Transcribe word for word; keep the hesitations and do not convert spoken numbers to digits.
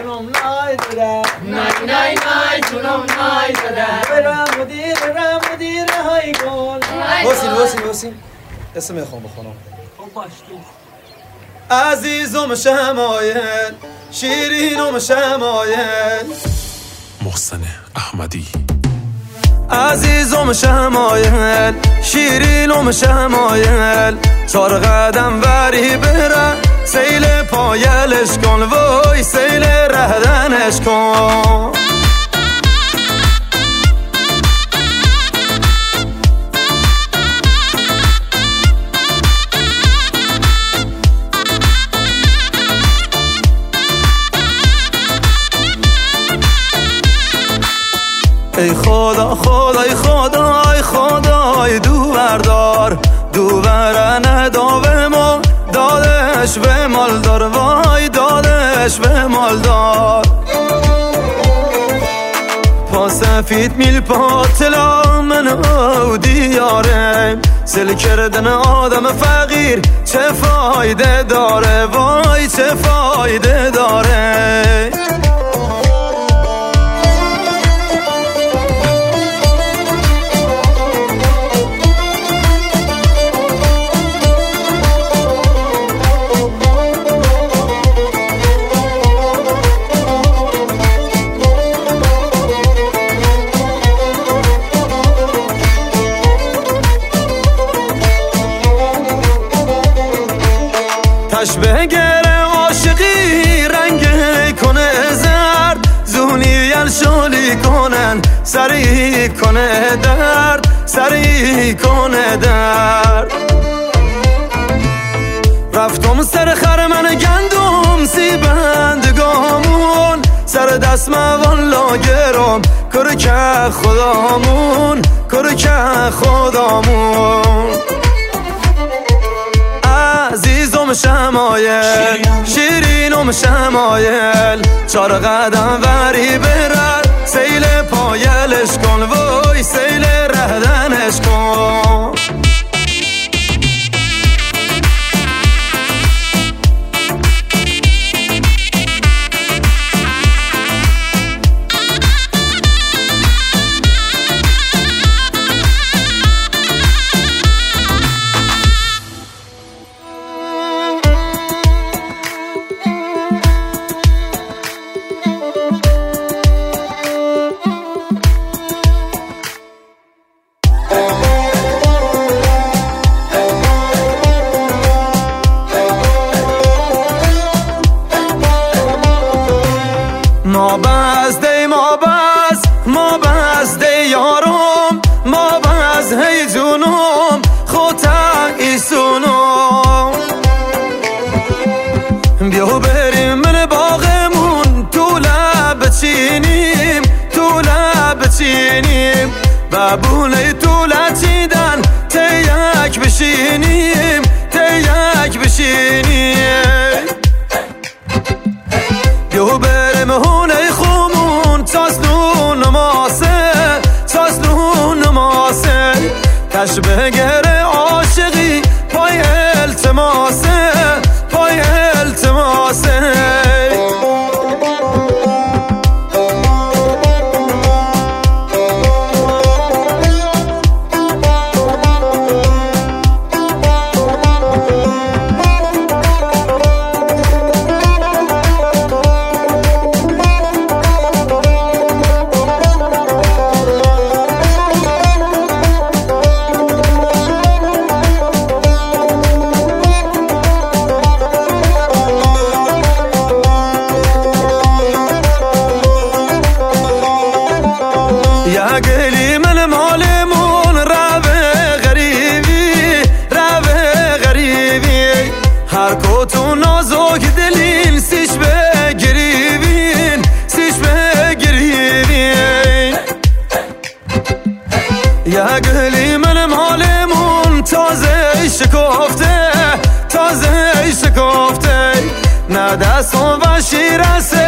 جونم نای داده نای نای نای جونم نای داده برم مدیر برم مدیر های گل حسین حسین حسین اسم میخوام بخونم عزیزم شمایل شیرینم شمایل محسن احمدی عزیزم شمایل شیرینم شمایل چار قدم وری بره سیل پایلش کن وای سیل رهدنش کن ای خدا خدای خدای خدای دو بردار دو برنه داوه ما دادش به مالدار وای دادش به مالدار پا سفید میل پا طلا من او دیاره سل کردن آدم فقیر چه فایده داره وای چه فایده داره تشبه گره عاشقی رنگ کنه زرد زونی شالی کنن سری کنه درد سری کنه درد رفتم سر خر من گندم سی بندگامون سر دست موان لاگرم کر که خدامون کر که خدامون عزیزم شمایل شیرینم شمایل چار قدم وری برد سیل پایلش کن وای سیل رهدنش کن ما بسته ما بس ما بسته یارم ما بس هی جونم خودت ایسونم بیا بریم من باغمون تو لب بچینیم تو لب بچینیم ببونه تو لچیدن تیک بشینیم تیک بشینیم بیا بریم هونه خومون تاسنون نماسه تاسنون نماسه تشبه گره عاشقی پای التماسه پای التماسه یا گلی من مالمون رابه غریبی رابه غریبی هر کوتو نازک دلین سیش بگریبین سیش بگریبین یا گلی من مالمون تازه شکفته تازه شکفته نه دستم و شیرسه